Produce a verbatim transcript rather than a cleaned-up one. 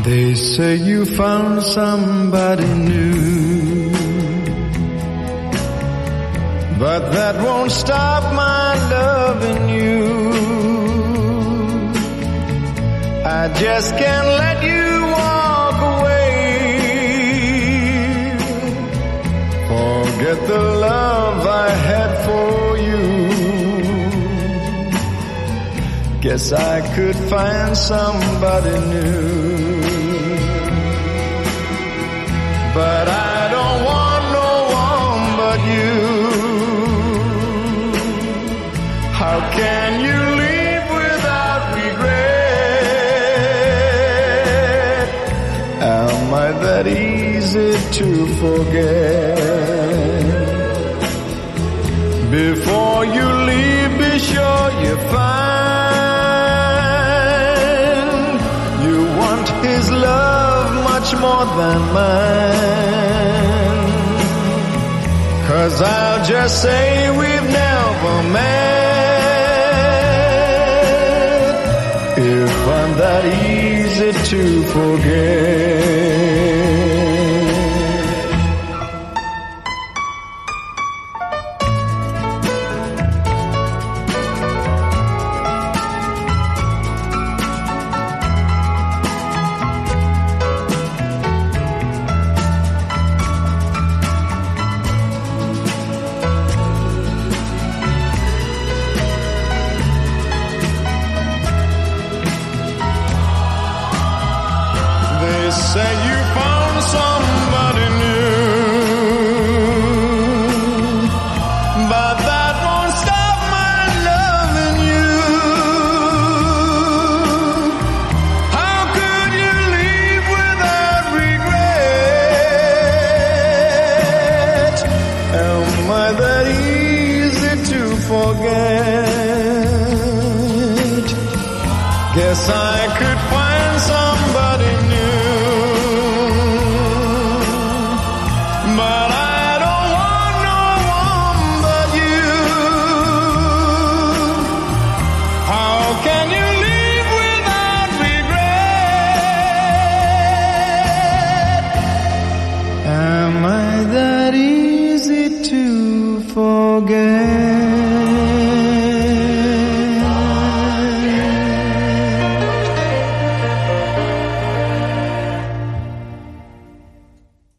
They say you found somebody new, but that won't stop my loving you. I just can't let you walk away. Forget the love I had for you. Guess I could find somebody new. But I don't want no one but you. How can you leave without regret? Am I that easy to forget? Before you leave, be sure you find you want his love much more than mine. 'Cause I'll just say we've never met if I'm that easy to forget. Say you found somebody new, but that won't stop my loving you. How could you leave without regret? Am I that easy to forget? Guess I could find somebody new.